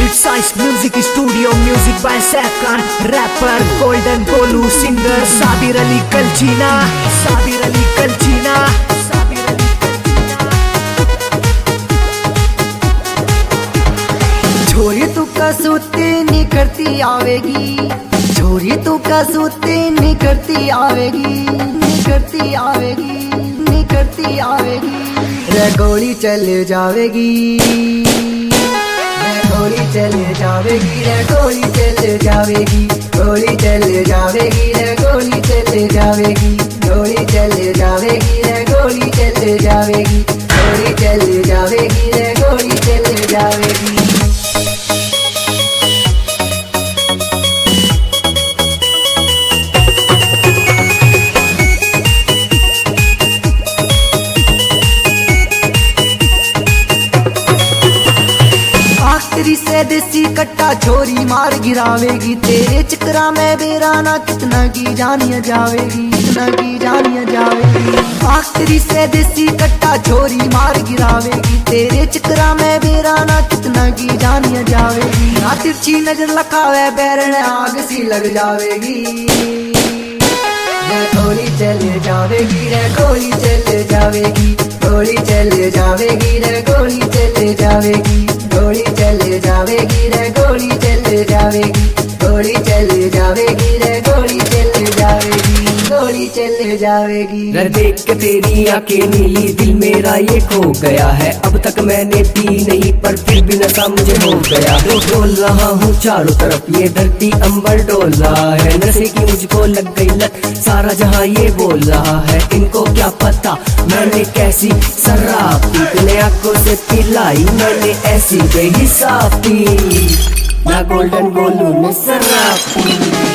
Size Music Studio, music by Safkan, rapper Golden Golu, singer Sabir Ali Kalchina, Sabir Ali Kalchina, Sabir Ali Kalchina। छोरी तू कसौती नहीं करती आवेगी, छोरी तू कसौती नहीं करती आवेगी, नहीं करती आवेगी, नहीं करती आवेगी। रे गोली चले जावेगी, गोली चले जावेगी, रे गोली चले जावेगी, गोली चले जावेगी, रे गोली चले जावेगी, गोली चले जावेगी, रे गोली चले जावेगी, गोली चले जावेगी, रे गोली चले जावेगी। तेरी से देसी कट्टा छोरी मार गिरावेगी, तेरे चक्रा में बेराना कितना की जानिया जावेगी, कितना की जानिया जावेगी। तेरी से देसी कट्टा छोरी मार गिरावेगी, तेरे चक्रा में बेराना कितना की जानिया जावेगी। ना तिरछी नजर लखावे बैरन आग सी लग जावेगी, रे गोली चले जावेगी, रे गोली चले जावेगी, गोली चले जावेगी, रे गोली चले जावेगी, गोली चले जावेगी, रे गोली चले जावेगी, गोली चले जावेगी, रे गोली चले जावेगी, गोली चले जावेगी। घर देख के तेरी आंखें नीली दिल मेरा ये खो गया है, अब तक मैंने पी नहीं पर फिर भी नशा मुझे हो गया। डोल रहा हूँ चारों तरफ ये धरती अंबर डोल रहा है, नशे की मुझको लग गई लत सारा जहां ये बोल रहा है। इनको क्या पता मैंने कैसी शराब पी, तूने आंखों से पिलाई मैंने ऐसी बेहिसाब पी, ना गोल्डन गोलू ने शराब पी।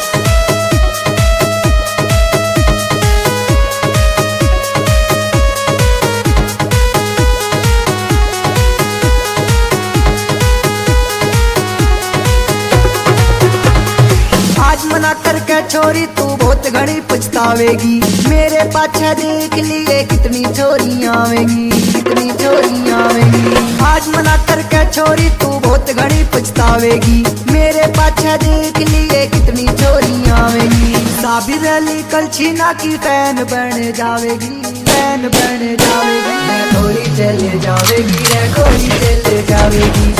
आज मना करके छोरी तू बहुत घड़ी पछतावेगी, मेरे पाछे देख लिए कितनी चोरियां आवेगी, कितनी चोरियां आवेगी। आज मना करके छोरी तू बहुत घड़ी पछतावेगी, मेरे पाछे देख लिए कितनी चोरियां आवेगी। साबिर अली कलछीना की फैन बन जावेगी, फैन बन जावेगी। रे गोली चले जावेगी, रे गोली चले जावेगी,